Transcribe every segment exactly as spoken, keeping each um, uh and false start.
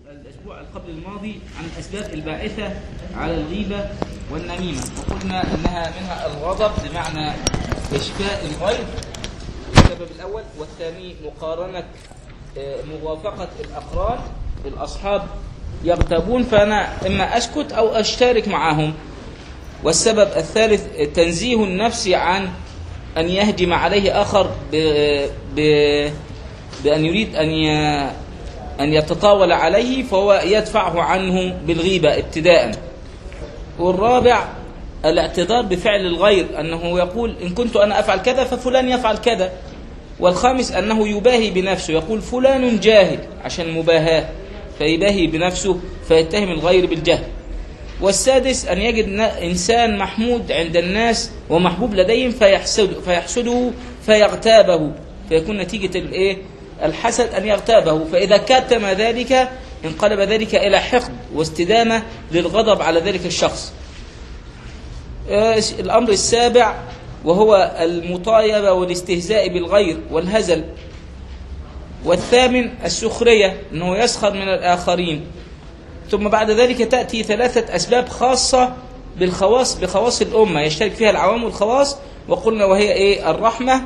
الأسبوع قبل الماضي عن الأسباب الباعثة على الغيبة والنميمة، وقلنا أنها منها الغضب بمعنى إشفاء الغيظ السبب الأول، والثاني مقارنة موافقة الأقران. الأصحاب يغتابون فأنا إما أسكت أو أشترك معهم. والسبب الثالث تنزيه النفس عن أن يهجم عليه آخر ب... ب... بأن يريد أن ي... أن يتطاول عليه، فهو يدفعه عنه بالغيبة ابتداء. والرابع الاعتذار بفعل الغير، أنه يقول إن كنت أنا أفعل كذا ففلان يفعل كذا. والخامس أنه يباهي بنفسه، يقول فلان جاهل عشان مباهاة، فيباهي بنفسه فيتهم الغير بالجهل. والسادس أن يجد إنسان محمود عند الناس ومحبوب لديهم فيحسد فيحسده فيغتابه، فيكون نتيجة الإيه؟ الحسد أن يغتابه، فإذا كتم ذلك انقلب ذلك إلى حقد واستدامة للغضب على ذلك الشخص. الأمر السابع وهو المطايبة والاستهزاء بالغير والهزل. والثامن السخرية، أنه يسخر من الآخرين. ثم بعد ذلك تأتي ثلاثة أسباب خاصة بالخواص بخواص الأمة يشترك فيها العوام والخواص، وقلنا وهي إيه؟ الرحمة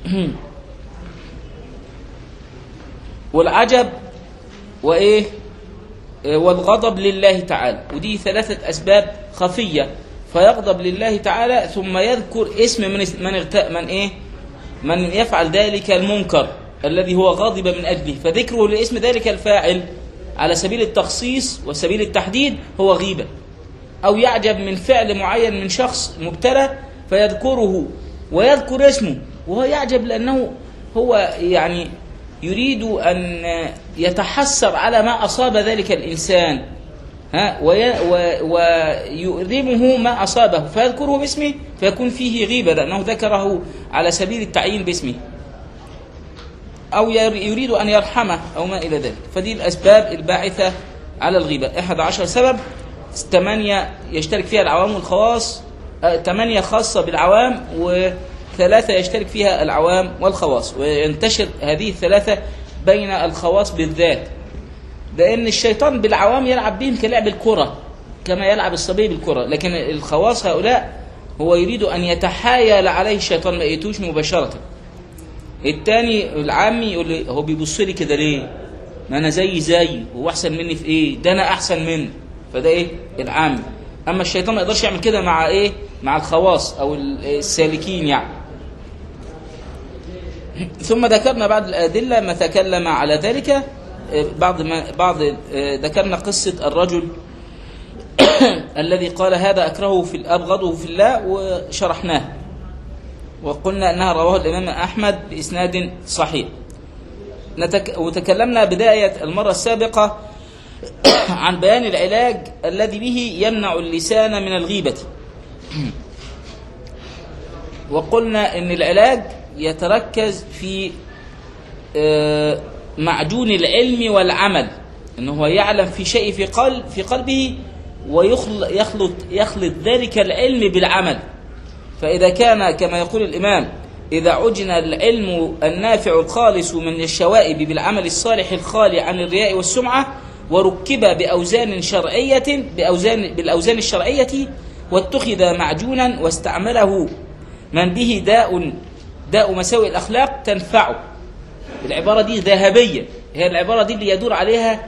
والعجب وإيه؟ والغضب لله تعالى. ودي ثلاثة أسباب خفية، فيغضب لله تعالى ثم يذكر اسم من من من إيه؟ من يفعل ذلك المنكر الذي هو غاضب من أجله، فذكره لاسم ذلك الفاعل على سبيل التخصيص وسبيل التحديد هو غيبة. أو يعجب من فعل معين من شخص مبتلى فيذكره ويذكر اسمه، وهو يعجب لأنه هو يعني يريد أن يتحسر على ما أصاب ذلك الإنسان، ها ويؤذمه ما أصابه فيذكره باسمه، فيكون فيه غيبة لأنه ذكره على سبيل التعيين باسمه. أو يريد أن يرحمه أو ما إلى ذلك. فدي الأسباب الباعثة على الغيبة أحد عشر سبب، ثمانية يشترك فيها العوام والخواص، ثمانية خاصة بالعوام وثلاثة يشترك فيها العوام والخواص، وينتشر هذه الثلاثة بين الخواص بالذات، لأن الشيطان بالعوام يلعب بهم كلعب الكرة كما يلعب الصبي بالكرة، لكن الخواص هؤلاء هو يريد أن يتحايل عليه الشيطان ما يأتوش مباشرة. الثاني العامي يقول لي هو بيبص لي كده ليه؟ ما انا زي زي هو احسن مني في ايه؟ ده انا احسن منه، فده ايه؟ العامي. اما الشيطان ما يقدرش يعمل كده مع ايه؟ مع الخواص او السالكين يعني. ثم ذكرنا بعض الادله ما تكلم على ذلك. بعض ما بعض ذكرنا قصه الرجل الذي قال هذا اكرهه في ابغضه في الله وشرحناه، وقلنا أنها رواه الإمام أحمد بإسناد صحيح. نتك... وتكلمنا بداية المرة السابقة عن بيان العلاج الذي به يمنع اللسان من الغيبة، وقلنا أن العلاج يتركز في معجون العلم والعمل، أنه هو يعلم في شيء في قلب في قلبه ويخلط يخلط ذلك العلم بالعمل. فإذا كان كما يقول الإمام إذا عجن العلم النافع الخالص من الشوائب بالعمل الصالح الخالي عن الرياء والسمعة، وركب بأوزان شرعية بأوزان بالأوزان الشرعية واتخذ معجونا واستعمله من به داء داء مساوئ الأخلاق تنفعه. العبارة دي ذهبية، هي العبارة دي اللي يدور عليها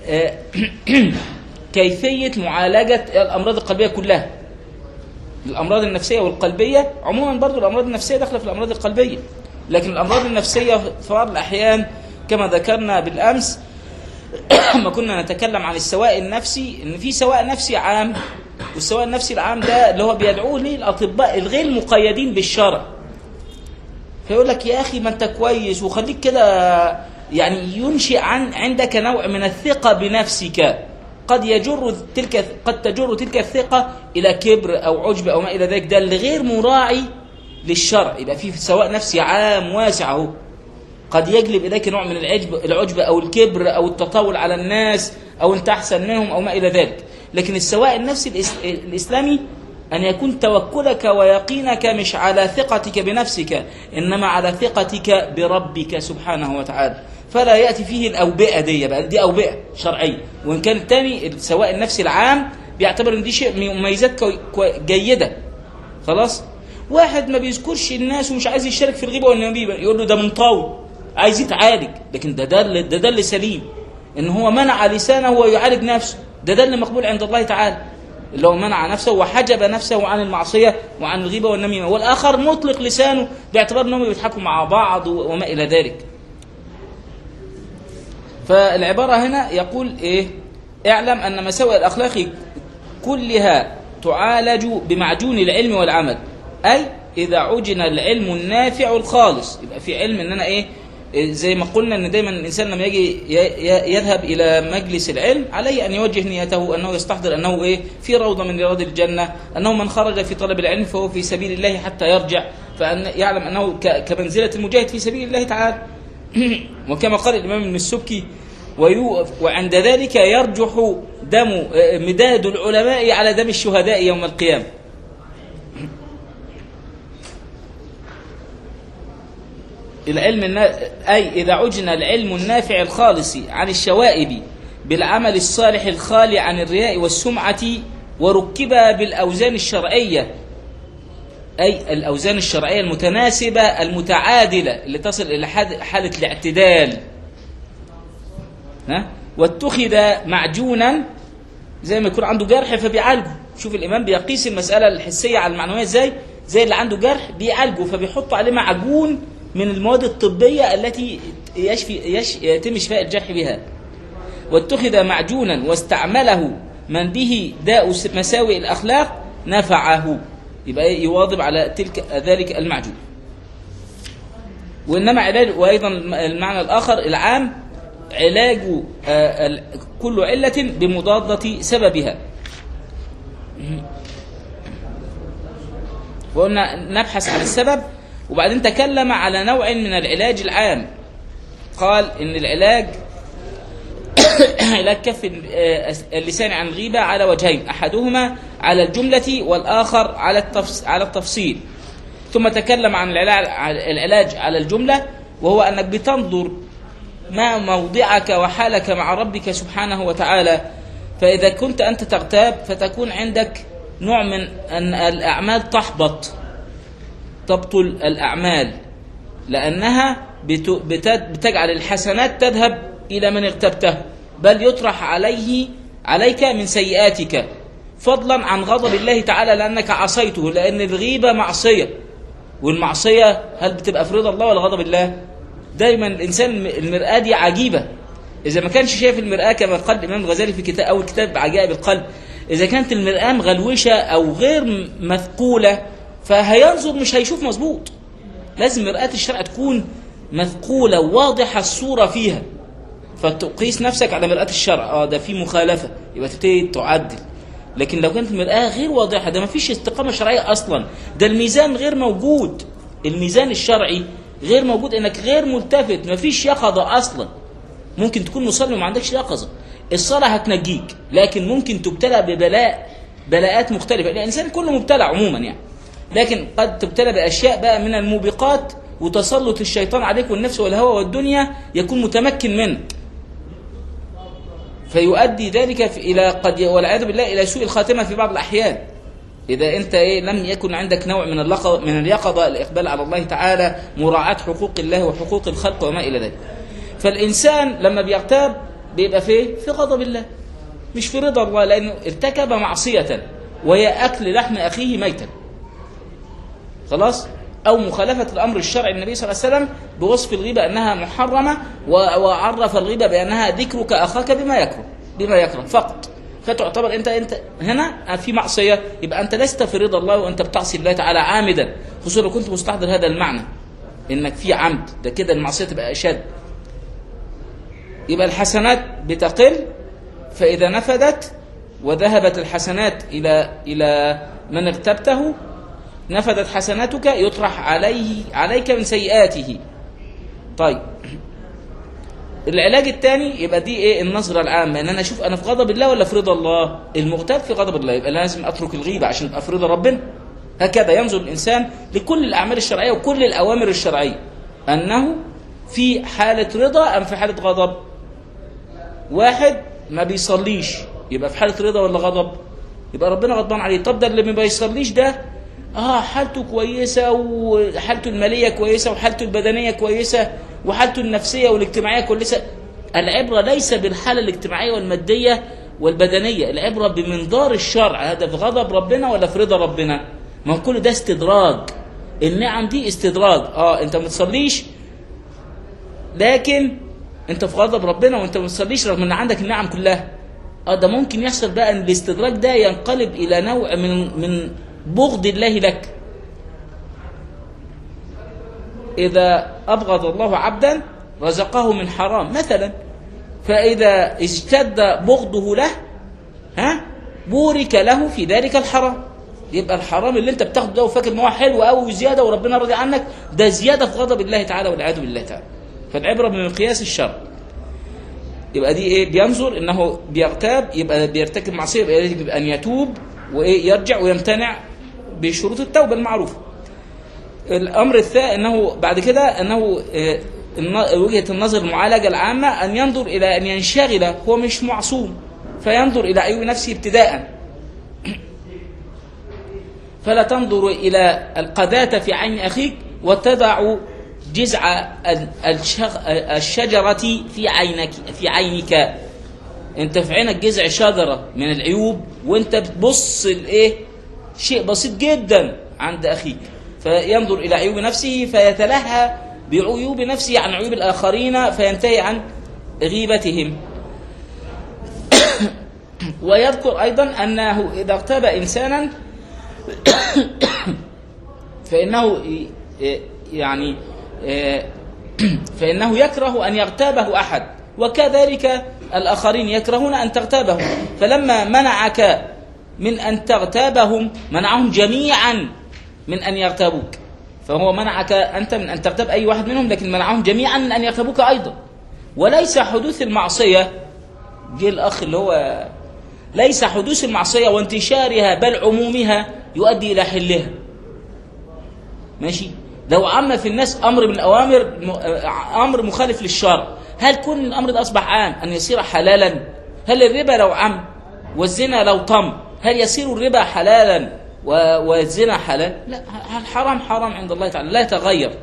كيفية معالجة الأمراض القلبية كلها، الأمراض النفسية والقلبية عموما. برضو الأمراض النفسية داخلة في الأمراض القلبية، لكن الأمراض النفسية في بعض الأحيان كما ذكرنا بالأمس ما كنا نتكلم عن السواء النفسي، إن في سواء نفسي عام، والسواء النفسي العام ده اللي هو بيدعوه ليه الأطباء الغير مقيدين بالشرع. فيقول لك يا أخي ما أنت كويس وخليك كده، يعني ينشئ عن عندك نوع من الثقة بنفسك، قد يجر تلك قد تجر تلك الثقة إلى كبر أو عجب أو ما إلى ذلك، ده اللي غير مراعي للشرع. يبقى فيه سواء نفسي عام واسع اهو، قد يجلب إليك نوع من العجب العجب أو الكبر أو التطاول على الناس أو أنت أحسن منهم أو ما إلى ذلك. لكن السواء النفسي الإسلامي أن يكون توكلك ويقينك مش على ثقتك بنفسك، إنما على ثقتك بربك سبحانه وتعالى. فلا يأتي فيه الأوبئة دي بقى، دي أوبئة شرعية. وإن كان الثاني سواء النفس العام بيعتبر إن دي شيء مميزات جيدة. خلاص. واحد ما بيذكرش الناس ومش عايز يشارك في الغيبة والنميمة، يقول له ده منطوي عايز يتعالج، لكن ده ده ده, ده اللي سليم، إن هو منع لسانه ويعالج نفسه، ده ده اللي مقبول عند الله تعالى، اللي هو منع نفسه وحجب نفسه عن المعصية وعن الغيبة والنميمة. والآخر مطلق لسانه باعتبار أنهم بيضحكوا مع بعض وما إلى ذلك. فالعبارة هنا يقول إيه؟ اعلم أن مساوئ الأخلاق كلها تعالج بمعجون العلم والعمل، أي إذا عجن العلم النافع الخالص. يبقى في علم أن أنا إيه؟ زي ما قلنا أن دايما الإنسان لما يجي يذهب إلى مجلس العلم عليه أن يوجه نيته أنه يستحضر أنه إيه؟ في روضة من رياض الجنة، أنه من خرج في طلب العلم فهو في سبيل الله حتى يرجع، فأن يعلم أنه كمنزلة المجاهد في سبيل الله تعالى. وكما قال الإمام ابن السبكي: وعند ذلك يرجح دم مداد العلماء على دم الشهداء يوم القيامة. العلم أي إذا عجن العلم النافع الخالص عن الشوائب بالعمل الصالح الخالي عن الرياء والسمعة، وركب بالأوزان الشرعية، أي الأوزان الشرعية المتناسبة المتعادلة اللي تصل إلى حالة الاعتدال، ها؟ واتخذ معجونا، زي ما يكون عنده جرح فبيعالجه. شوف الإمام بيقيس المسألة الحسية على المعنوية ازاي، زي اللي عنده جرح بيعالجه فبيحط عليه معجون من المواد الطبية التي يشفي يش يتم شفاء الجرح بها. واتخذ معجونا واستعمله من به داء مساوئ الأخلاق نفعه، يبقى يواظب على تلك ذلك المعجون. وإنما علاج، وأيضا المعنى الآخر العام علاج كل علة بمضادة سببها. وقلنا نبحث عن السبب، وبعدين تكلم على نوع من العلاج العام. قال إن العلاج علاج كف اللسان عن الغيبة على وجهين، أحدهما على الجملة والآخر على التفصيل. ثم تكلم عن العلاج على الجملة، وهو أنك بتنظر ما موضعك وحالك مع ربك سبحانه وتعالى. فإذا كنت أنت تغتاب فتكون عندك نوع من أن الأعمال تحبط، تبطل الأعمال، لأنها بتجعل الحسنات تذهب إلى من اغتبته، بل يطرح عليه عليك من سيئاتك، فضلا عن غضب الله تعالى لأنك عصيته، لأن الغيبة معصية، والمعصية هل بتبقى في رضا الله ولا غضب الله؟ دايما الإنسان المرآة دي عجيبة. إذا ما كانش شايف المرآة كما قال الإمام الغزالي في كتاب أو كتاب عجائب القلب، إذا كانت المرآة مغلوشة أو غير مثقولة فهينظر مش هيشوف مظبوط. لازم مرآة الشرع تكون مثقولة واضحة الصورة فيها، فتقيس نفسك على مرآة الشرع. اه ده في مخالفة، يبقى تبتدي تعدل. لكن لو كانت المرآة غير واضحة، ده ما فيش استقامة شرعية أصلا، ده الميزان غير موجود، الميزان الشرعي غير موجود، انك غير ملتفت، ما فيش يقظة أصلا. ممكن تكون مصلي وما عندكش يقظة، الصلاة هتنجيك، لكن ممكن تبتلى ببلاء بلاءات مختلفة. الإنسان كله مبتلى عموما يعني، لكن قد تبتلى بأشياء بقى من الموبقات، وتسلط الشيطان عليك والنفس والهوى والدنيا يكون متمكن منك، فيؤدي ذلك إلى قد والعياذ بالله إلى سوء الخاتمة في بعض الأحيان، إذا أنت إيه لم يكن عندك نوع من اللقظة من اليقظة، الإقبال على الله تعالى، مراعاة حقوق الله وحقوق الخلق وما إلى ذلك. فالإنسان لما بيغتاب بيبقى فيه في غضب الله مش في رضا الله، لأنه ارتكب معصية وهي أكل لحم أخيه ميتا، خلاص، أو مخالفة الأمر الشرعي النبي صلى الله عليه وسلم بوصف الغيبة أنها محرمة، وعرف الغيبة بأنها ذكرك أخاك بما يكره بما يكره فقط. فتعتبر أنت أنت هنا في معصية، يبقى أنت لست في رضا الله وأنت بتعصي الله تعالى عامدا، خصوصا لو كنت مستحضر هذا المعنى إنك في عمد، ده كده المعصية تبقى أشد. يبقى الحسنات بتقل، فإذا نفدت وذهبت الحسنات إلى إلى من اغتبته، نفدت حسناتك، يطرح عليه عليك من سيئاته. طيب العلاج الثاني يبقى دي ايه؟ النظرة العامة، ان انا اشوف انا في غضب الله ولا في رضا الله. المغتاب في غضب الله، يبقى لازم اترك الغيبة عشان ابقى في رضا ربنا. هكذا ينظر الانسان لكل الاعمال الشرعية وكل الاوامر الشرعية، انه في حالة رضا أم في حالة غضب؟ واحد ما بيصليش يبقى في حالة رضا ولا غضب؟ يبقى ربنا غضبان عليه. طب ده اللي ما بيصليش ده اه حالته كويسة وحالته المالية كويسة وحالته البدنية كويسة وحالته النفسية والاجتماعية كويسة. العبرة ليس بالحالة الاجتماعية والمادية والبدنية، العبرة بمنظار الشرع، هذا في غضب ربنا ولا في رضا ربنا؟ ما هو كل ده استدراج، النعم دي استدراج. اه انت ما تصليش لكن انت في غضب ربنا، وانت ما تصليش رغم ان عندك النعم كلها. اه ده ممكن يحصل بقى ان الاستدراج ده ينقلب الى نوع من من بغض الله لك. اذا ابغض الله عبدا رزقه من حرام مثلا، فاذا اشتد بغضه له ها بورك له في ذلك الحرام. يبقى الحرام اللي انت بتاخده ده وفاكر ان هو حلو قوي وزياده وربنا راضي عنك، ده زياده في غضب الله تعالى والعياذ بالله تعالى. فالعبره بمقياس الشر. يبقى دي ايه؟ بينظر انه بيغتاب، يبقى بيرتكب معصيه، يبقى يجب ان يتوب وايه يرجع ويمتنع بشروط التوبه المعروفه. الامر الثاني انه بعد كده انه اه وجهه النظر المعالجه العامه ان ينظر الى ان ينشغل، هو مش معصوم، فينظر الى عيوب نفسه ابتداء. فلا تنظر الى القذاة في عين اخيك وتضع جذع الشجرة في عينك في عينك. انت في عينك جذع شجرة من العيوب وانت بتبص الايه شيء بسيط جدا عند اخيك. فينظر الى عيوب نفسه فيتلهى بعيوب نفسه عن عيوب الاخرين فينتهي عن غيبتهم. ويذكر ايضا انه اذا اغتاب انسانا فانه يعني فإنه يكره أن يغتابه أحد، وكذلك الآخرين يكرهون أن تغتابهم. فلما منعك من أن تغتابهم منعهم جميعا من أن يغتابوك. فهو منعك أنت من أن تغتاب أي واحد منهم، لكن منعهم جميعا من أن يغتابوك أيضا. وليس حدوث المعصية، جه الأخ اللي هو ليس حدوث المعصية وانتشارها بل عمومها يؤدي إلى حلها. ماشي؟ لو عم في الناس أمر من الأوامر أمر مخالف للشرع، هل كون الأمر ده أصبح عام أن يصير حلالا؟ هل الربا لو عم والزنا لو طم هل يصير الربا حلالا والزنا حلال؟ لا، الحرام حرام عند الله تعالى لا يتغير.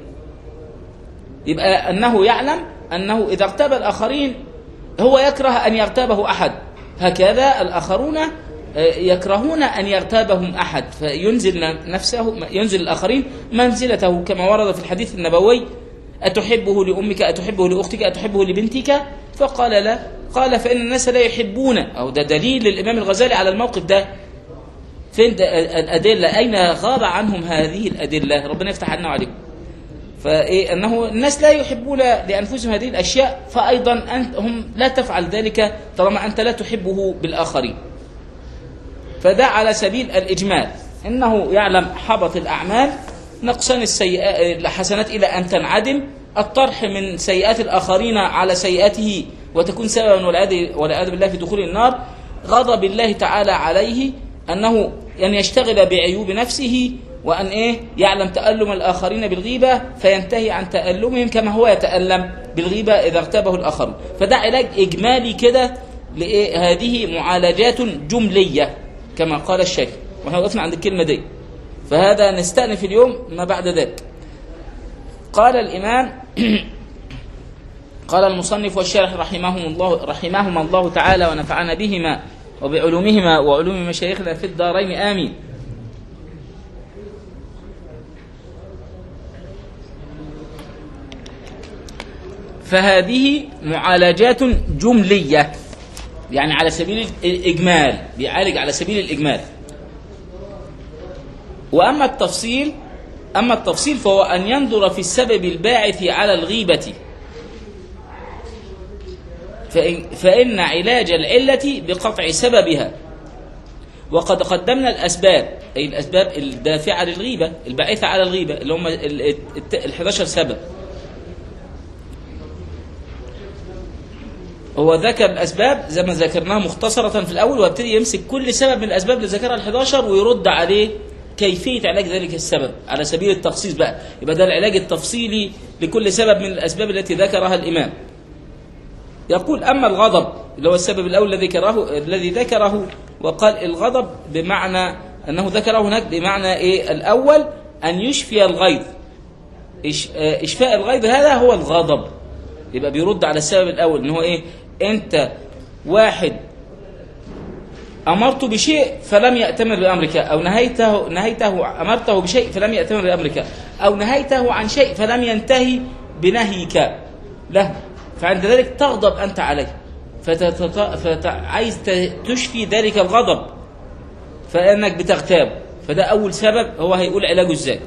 يبقى أنه يعلم أنه إذا اغتاب الآخرين هو يكره أن يغتابه أحد، هكذا الآخرون يكرهون أن يغتابهم أحد، فينزل نفسه ينزل الآخرين منزلته كما ورد في الحديث النبوي: أتحبه لأمك، أتحبه لأختك، أتحبه لبنتك؟ فقال لا. قال فإن الناس لا يحبون، أو ده دليل للإمام الغزالي على الموقف ده. فين الأدلة؟ أين غاب عنهم هذه الأدلة؟ ربنا يفتح عنا وعليكم. فإيه أنه الناس لا يحبون لأنفسهم هذه الأشياء، فأيضا أنت هم لا تفعل ذلك طالما أنت لا تحبه بالآخرين. فده على سبيل الإجمال، إنه يعلم حبط الأعمال، نقصان السيئات الحسنات إلى أن تنعدم، الطرح من سيئات الآخرين على سيئاته وتكون سببا والعياذ بالله في دخول النار، غضب الله تعالى عليه، أنه أن يشتغل بعيوب نفسه، وأن إيه يعلم تألم الآخرين بالغيبة فينتهي عن تألمهم كما هو يتألم بالغيبة إذا اغتابه الآخرون. فده علاج إجمالي كده لإيه؟ هذه معالجات جملية كما قال الشيخ، ونحن وقفنا عند الكلمة دي، فهذا نستأنف اليوم ما بعد ذلك. قال الإمام قال المصنف والشارح رحمهم الله رحمهم الله تعالى ونفعنا بهما وبعلومهما وعلوم مشايخنا في الدارين آمين. فهذه معالجات جملية، يعني على سبيل الإجمال، بيعالج على سبيل الإجمال. وأما التفصيل أما التفصيل فهو أن ينظر في السبب الباعث على الغيبة، فإن, فإن علاج العلة بقطع سببها. وقد قدمنا الأسباب، أي الأسباب الدافعة للغيبة الباعثة على الغيبة اللي هم الحداشر سبب. هو ذكر الأسباب زي ما ذكرناها مختصرة في الأول، وابتدي يمسك كل سبب من الأسباب اللي ذكرها الحداشر ويرد عليه كيفية علاج ذلك السبب على سبيل التخصيص بقى. يبقى ده العلاج التفصيلي لكل سبب من الأسباب التي ذكرها الإمام. يقول أما الغضب اللي هو السبب الأول الذي ذكره الذي ذكره وقال الغضب بمعنى أنه ذكره هناك بمعنى إيه؟ الأول أن يشفي الغيظ، إشفاء الغيظ هذا هو الغضب. يبقى بيرد على السبب الأول إن هو إيه؟ أنت واحد أمرته بشيء فلم يأتمر بأمرك، أو نهيته نهيته أمرته بشيء فلم يأتمر بأمرك، أو نهيته عن شيء فلم ينتهي بنهيك له، فعند ذلك تغضب أنت عليه، فعايز تشفي ذلك الغضب فإنك بتغتاب. فده أول سبب، هو هيقول علاجه إزاي.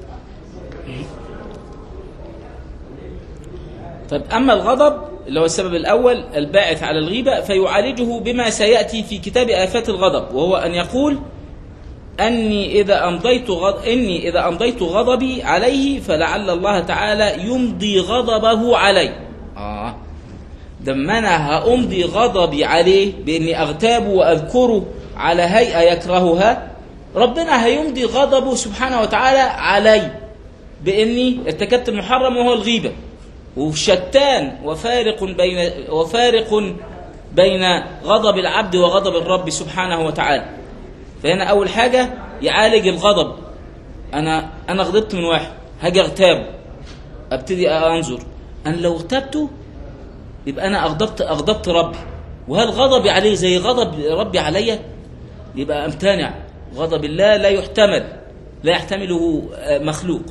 طيب أما الغضب اللي هو السبب الأول الباعث على الغيبة فيعالجه بما سيأتي في كتاب آفات الغضب، وهو أن يقول أني إذا أمضيت غض... إني إذا أمضيت غضبي عليه فلعل الله تعالى يمضي غضبه علي. آه ده ما أنا هأمضي غضبي عليه بإني أغتابه وأذكره على هيئة يكرهها، ربنا هيمضي غضبه سبحانه وتعالى علي بإني ارتكبت المحرم وهو الغيبة. وشتان وفارق بين وفارق بين غضب العبد وغضب الرب سبحانه وتعالى. فهنا أول حاجة يعالج الغضب. أنا أنا غضبت من واحد، هاجي اغتابه، أبتدي أنظر أنا لو اغتبته يبقى أنا أغضبت أغضبت ربي، وهل غضبي عليه زي غضب ربي عليا؟ يبقى أمتنع. غضب الله لا يحتمل، لا يحتمله مخلوق.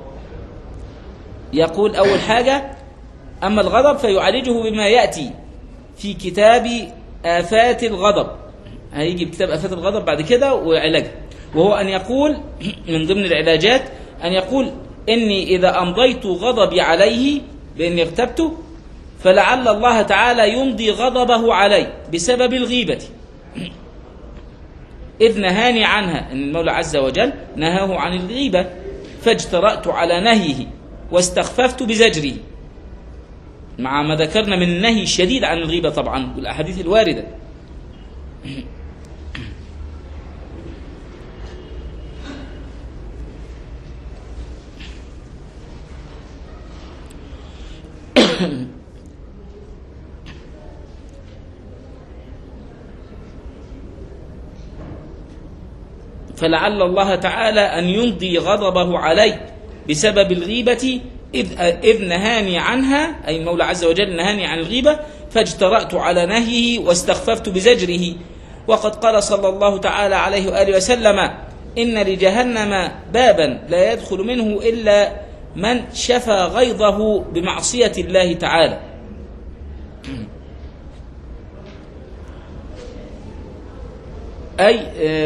يقول أول حاجة أما الغضب فيعالجه بما يأتي في كتاب آفات الغضب. هيجي كتاب آفات الغضب بعد كده وعلاجه، وهو أن يقول من ضمن العلاجات أن يقول إني إذا أمضيت غضبي عليه بإني اغتبته فلعل الله تعالى يمضي غضبه علي بسبب الغيبة إذ نهاني عنها. إن المولى عز وجل نهاه عن الغيبة فاجترأت على نهيه واستخففت بزجره، مع ما ذكرنا من النهي الشديد عن الغيبة طبعا والأحاديث الواردة. فلعل الله تعالى أن يمضي غضبه علي بسبب الغيبة إذ, إذ نهاني عنها، أي المولى عز وجل نهاني عن الغيبة فاجترأت على نهيه واستخففت بزجره. وقد قال صلى الله تعالى عليه وآله وسلم إن لجهنم بابا لا يدخل منه إلا من شفى غيظه بمعصية الله تعالى. أي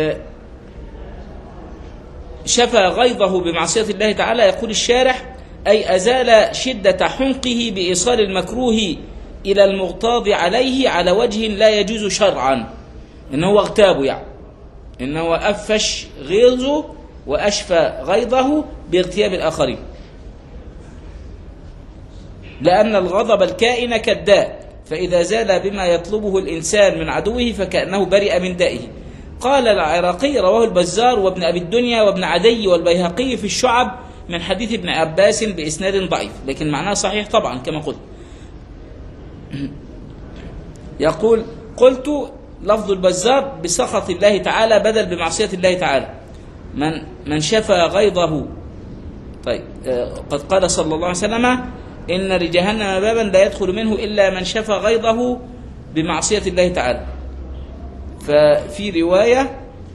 شفى غيظه بمعصية الله تعالى. يقول الشارح أي أزال شدة حنقه بإيصال المكروه إلى المغتاظ عليه على وجه لا يجوز شرعا. إنه هو اغتابه، يعني إنه أفش غيظه وأشفى غيظه باغتياب الآخرين، لأن الغضب الكائن كالداء، فإذا زال بما يطلبه الإنسان من عدوه فكأنه برئ من دائه. قال العراقي رواه البزار وابن أبي الدنيا وابن عدي والبيهقي في الشعب من حديث ابن عباس بإسناد ضعيف، لكن معناه صحيح طبعا كما قلت. يقول قلت لفظ البزار بسخط الله تعالى بدل بمعصية الله تعالى، من من شفى غيظه. طيب قد قال صلى الله عليه وسلم إن لجهنم بابا لا يدخل منه إلا من شفى غيظه بمعصية الله تعالى. ففي رواية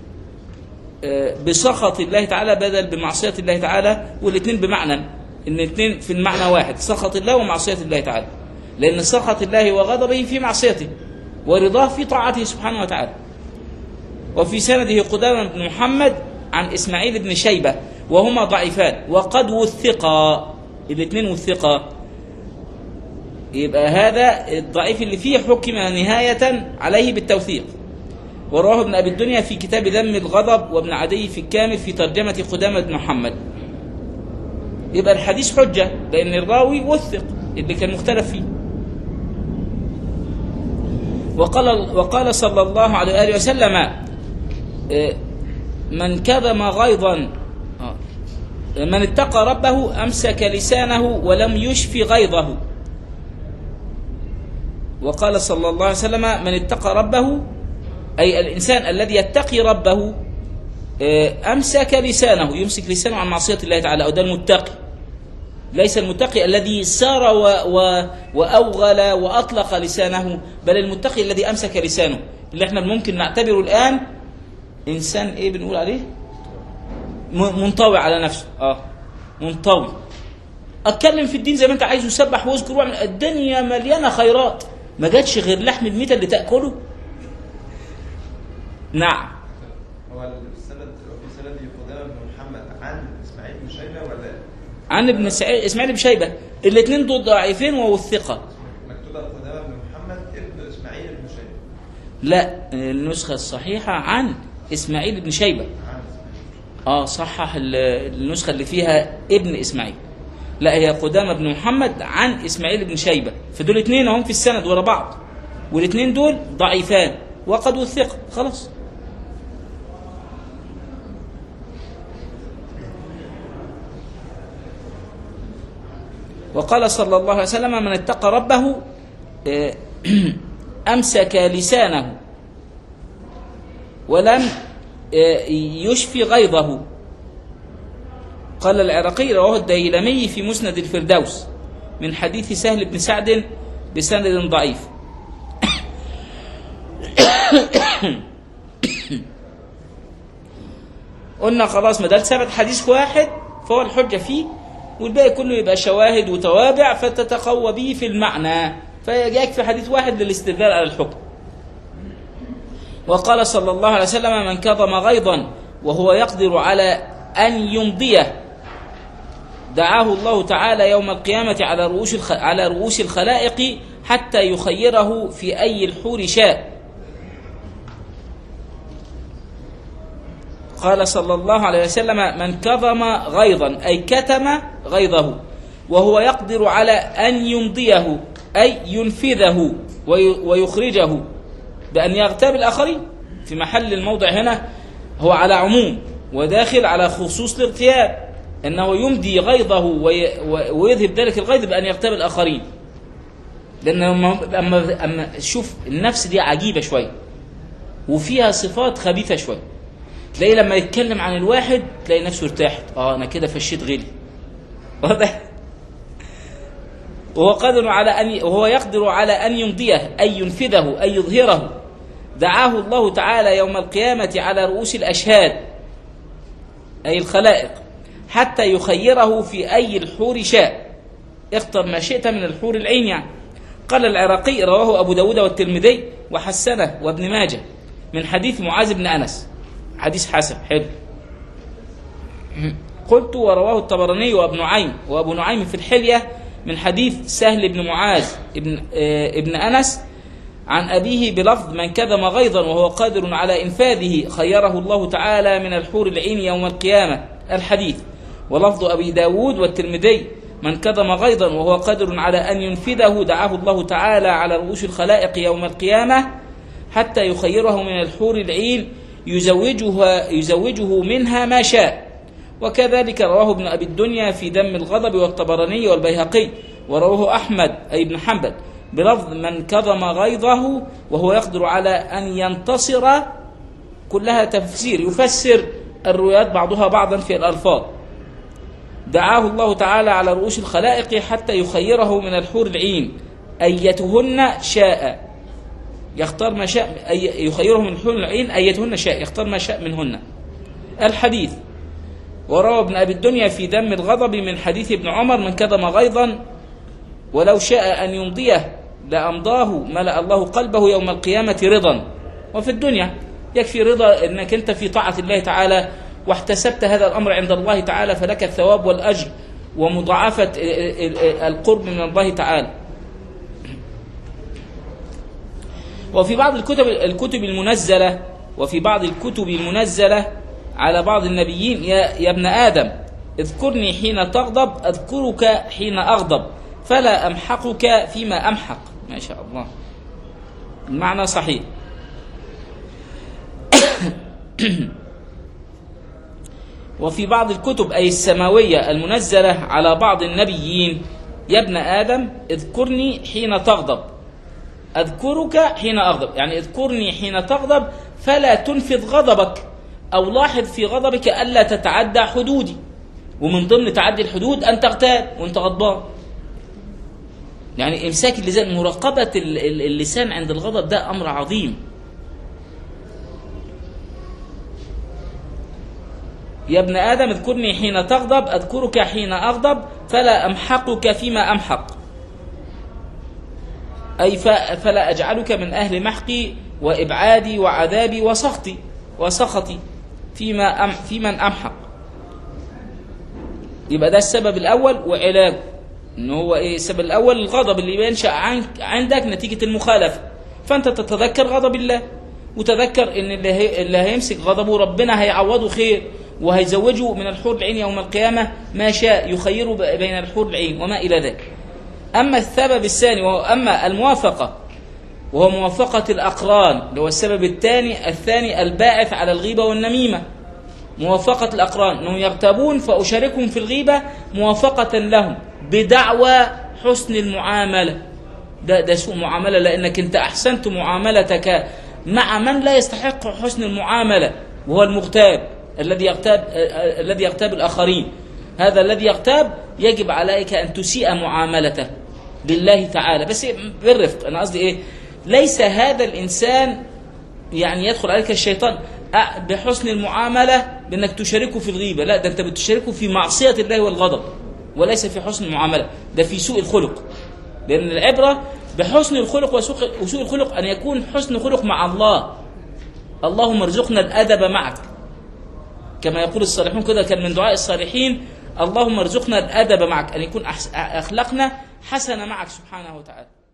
بسخط الله تعالى بدل بمعصية الله تعالى، والاثنين بمعنى ان الاثنين في المعنى واحد، سخط الله ومعصية الله تعالى، لأن سخط الله وغضبه في معصيته ورضاه في طاعته سبحانه وتعالى. وفي سنده قدامة بن محمد عن إسماعيل بن شيبة وهما ضعيفان وقد وثقا، الاثنين وثقا. يبقى هذا الضعيف اللي فيه حكم نهاية عليه بالتوثيق. ورواه ابن أبي الدنيا في كتاب ذم الغضب وابن عدي في الكامل في ترجمة قدامة بن محمد. يبقى الحديث حجة لأن الراوي وثق اللي كان مختلف فيه. وقال, وقال صلى الله عليه وآله وسلم من كظم غيظا من اتقى ربه أمسك لسانه ولم يشفي غيظه. وقال صلى الله عليه وسلم من اتقى ربه أي الإنسان الذي يتقي ربه أمسك لسانه، يمسك لسانه عن معصية الله تعالى، أو ده المتقي. ليس المتقي الذي سار و و وأوغل وأطلق لسانه، بل المتقي الذي أمسك لسانه، اللي احنا ممكن نعتبره الآن إنسان إيه بنقول عليه منطوي على نفسه. آه منطوي، أتكلم في الدين زي ما أنت عايز، وسبح واذكر واعمل، الدنيا مليانة خيرات، ما جاتش غير لحم الميتة اللي تأكله. نعم. هو السند في سند قدامة بن محمد عن إسماعيل بن شيبة ولا عن ابن سعيد إسماعيل بن شيبة؟ الاثنين دول ضعيفين ووثقة. مكتوبة قدامة بن محمد ابن إسماعيل بن شيبة. لا، النسخة الصحيحة عن إسماعيل بن شيبة. اه صحح النسخة اللي فيها ابن إسماعيل. لا، هي قدامة بن محمد عن إسماعيل بن شيبة، فدول اثنين هم في السند ورا بعض، والاثنين دول ضعيفان وقد وثق. خلاص. وقال صلى الله عليه وسلم من اتقى ربه أمسك لسانه ولم يشفي غيظه. قال العراقي رواه الديلمي في مسند الفردوس من حديث سهل بن سعد بسند ضعيف. قلنا خلاص ما دام ثبت حديث واحد فهو الحجة فيه، والباقي كله يبقى شواهد وتوابع فتتقوى به في المعنى، فيكفي حديث واحد للاستدلال على الحكم. وقال صلى الله عليه وسلم من كظم غيظا وهو يقدر على أن يمضيه دعاه الله تعالى يوم القيامة على رؤوس الخ... على رؤوس الخلائق حتى يخيره في أي الحور شاء. قال صلى الله عليه وسلم من كظم غيظا أي كتم غيظه وهو يقدر على أن يمضيه أي ينفذه وي... ويخرجه بأن يغتاب الآخرين. في محل الموضع هنا هو على عموم وداخل على خصوص الاغتياب، أنه يمضي غيظه وي... ويذهب ذلك الغيظ بأن يغتاب الآخرين. لأن أما... أما شوف النفس دي عجيبة شوية وفيها صفات خبيثة شوية. تلاقي لما يتكلم عن الواحد تلاقي نفسه ارتاحت، اه أنا كده فشيت غلي واضح. وهو قادر على أن وهو يقدر على أن يمضيه أي ينفذه أي يظهره دعاه الله تعالى يوم القيامة على رؤوس الأشهاد أي الخلائق حتى يخيره في أي الحور شاء، اختر ما شئت من الحور العين يعني. قال العراقي رواه أبو داود والترمذي وحسنه وابن ماجه من حديث معاذ بن أنس، حديث حسن حلو. قلت ورواه الطبراني وابن نعيم وابو نعيم في الحلية من حديث سهل بن معاذ ابن, ابن أنس عن أبيه بلفظ من كظم غيظا وهو قادر على إنفاذه خيره الله تعالى من الحور العين يوم القيامة الحديث. ولفظ أبي داود والترمذي من كظم غيظا وهو قادر على أن ينفذه دعاه الله تعالى على رؤوس الخلائق يوم القيامة حتى يخيره من الحور العين يزوجها يزوجه منها ما شاء. وكذلك رواه ابن أبي الدنيا في دم الغضب والطبراني والبيهقي، ورواه أحمد أي ابن حنبل بلفظ من كظم غيظه وهو يقدر على أن ينتصر، كلها تفسير يفسر الروايات بعضها بعضا في الألفاظ. دعاه الله تعالى على رؤوس الخلائق حتى يخيره من الحور العين أيتهن شاء، يختار ما شاء، أي يخيره من الحور العين أيتهن شاء، يختار ما شاء منهن الحديث. وروى ابن أبي الدنيا في دم الغضب من حديث ابن عمر من كظم غيظا ولو شاء أن يمضيه لأمضاه ملأ الله قلبه يوم القيامة رضا. وفي الدنيا يكفي رضا أنك أنت في طاعة الله تعالى واحتسبت هذا الأمر عند الله تعالى فلك الثواب والأجر ومضاعفة القرب من الله تعالى. وفي بعض الكتب الكتب المنزلة وفي بعض الكتب المنزلة على بعض النبيين يا, يا ابن آدم اذكرني حين تغضب أذكرك حين أغضب فلا أمحقك فيما أمحق. ما شاء الله المعنى صحيح. وفي بعض الكتب أي السماوية المنزلة على بعض النبيين: يا ابن آدم اذكرني حين تغضب أذكرك حين أغضب، يعني اذكرني حين تغضب فلا تنفذ غضبك، أو لاحظ في غضبك ألا تتعدى حدودي، ومن ضمن تعدي الحدود أن تغتاب وأنت غضبان. يعني إمساك اللسان، مراقبة اللسان عند الغضب ده أمر عظيم. يا ابن آدم اذكرني حين تغضب أذكرك حين أغضب فلا أمحقك فيما أمحق، أي فلا أجعلك من أهل محقي وإبعادي وعذابي وسخطي وسخطي فيما أم في من أمحق. يبقى ده السبب الأول وعلاجه، إن هو إيه السبب الأول؟ الغضب اللي ينشأ عندك نتيجة المخالفة، فأنت تتذكر غضب الله، وتذكر إن اللي, هي اللي هيمسك غضبه ربنا هيعوضه خير، وهيزوجه من الحور العين يوم القيامة ما شاء، يخيره بين الحور العين وما إلى ذلك. أما السبب الثاني وأما الموافقة، وهو موافقة الأقران، اللي هو السبب الثاني الثاني الباعث على الغيبة والنميمة. موافقة الأقران أنهم يغتابون فأشاركهم في الغيبة موافقة لهم بدعوى حسن المعاملة. ده, ده سوء معاملة، لأنك أنت أحسنت معاملتك مع من لا يستحق حسن المعاملة، وهو المغتاب الذي يغتاب الذي يغتاب الآخرين. هذا الذي يغتاب يجب عليك أن تسيء معاملته لله تعالى، بس بالرفق. أنا قصدي إيه؟ ليس هذا الإنسان يعني يدخل عليك الشيطان بحسن المعاملة بأنك تشاركه في الغيبة، لا، ده أنت بتشاركه في معصية الله والغضب، وليس في حسن المعاملة، ده في سوء الخلق. لأن العبرة بحسن الخلق وسوء الخلق أن يكون حسن خلق مع الله. اللهم ارزقنا الأدب معك، كما يقول الصالحون كده، كان من دعاء الصالحين: اللهم ارزقنا الأدب معك، أن يكون أخلاقنا حسنة معك سبحانه وتعالى.